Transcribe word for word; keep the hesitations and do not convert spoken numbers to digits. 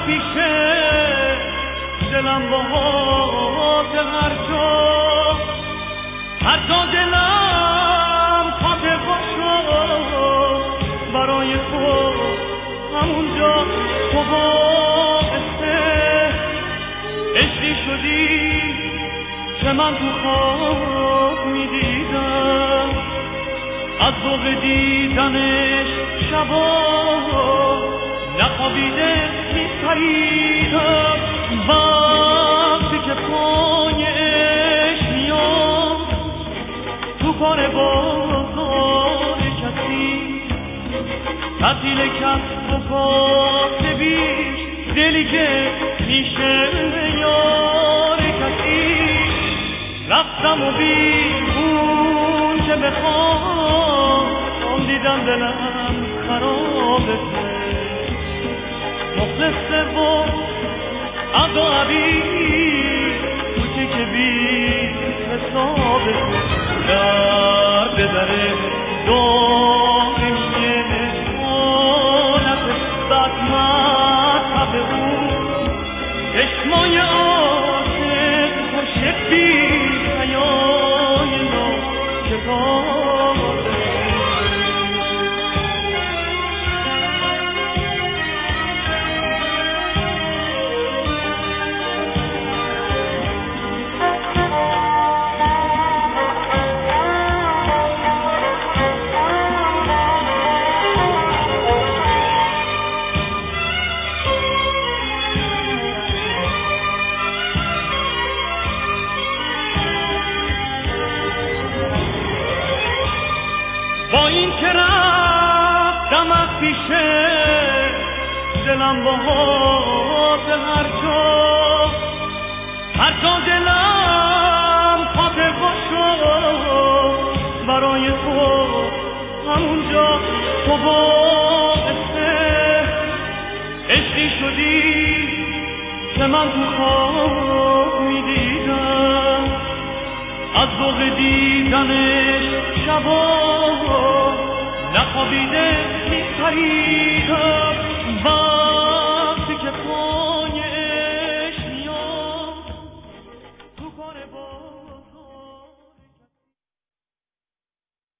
پیشه دلم باهات هر جا هر جا دلم خاطر باشو برای تو همونجا تو باعثه عشقی شدی که من تو خواب میدیدم از ذوق دیدنش شبا نخوابیده میپریدم وقتی که پایش میام تو کار بازار کسی تعطیل کسب و کاسبیش دلی که میشه یار کسی رفتم و بی اون که بخوام دیدم دلم خرابته مخلصه و از و عبید توی که بی حسابه در بدره دائمیه حالت بدمذهب اون چشمای عاشق خوش بی حیای ناکتابه با این که رفتم از پیشه دلم باهات هر جا هر جا دلم خاطر باشو برای تو همونجا تو باعثه عشقی شدی که من تو خواب میدیدم از ذوق دیدنش شبا نخوابیده میپرید